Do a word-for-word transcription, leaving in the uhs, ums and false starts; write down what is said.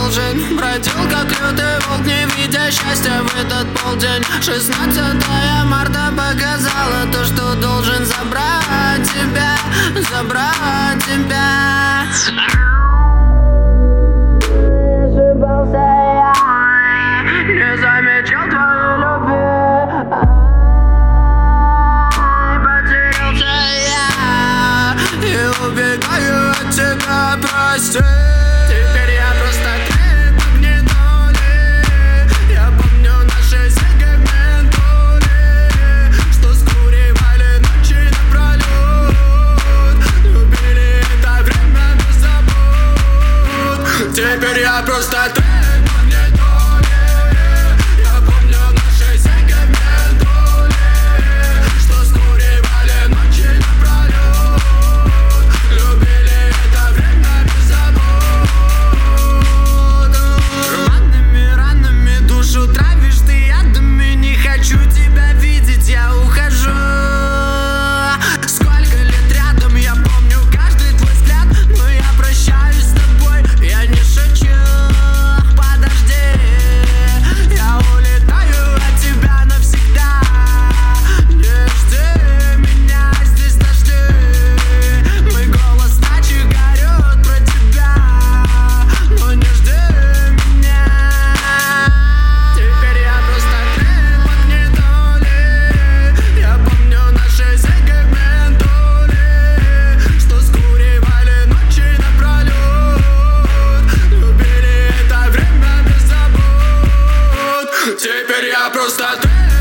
должен. Бродил как лютый волк, не видя счастья в этот полдень. Шестнадцатое марта показала то, что должен забрать тебя, забрать тебя. Ошибался я, не замечал твоей любви. Потерялся я и убегаю от тебя, прости. Теперь я просто клей в магнитоле. Я помню наши зиги в ментоле, что скуривали ночи напролет, любили это время без забот. Теперь я просто клей в магнитоле. Я помню наши зиги в ментоле, что скуривали ночи напролет, любили это время без забот. Рваными ранами душу травишь ты ядами. Не хочу тебя видеть, я ухожу. Сколько лет рядом, я помню каждый твой взгляд. Но я прощаюсь с тобой, я не шучу. Подожди, я улетаю от тебя навсегда. Не жди меня, здесь дожди. Мой голос ночи горет про тебя, но не жди меня. Теперь я просто клей в магнитоле. Я помню наши зиги в ментоле, что скуривали ночи напролет, любили это время без забот. Теперь я просто клей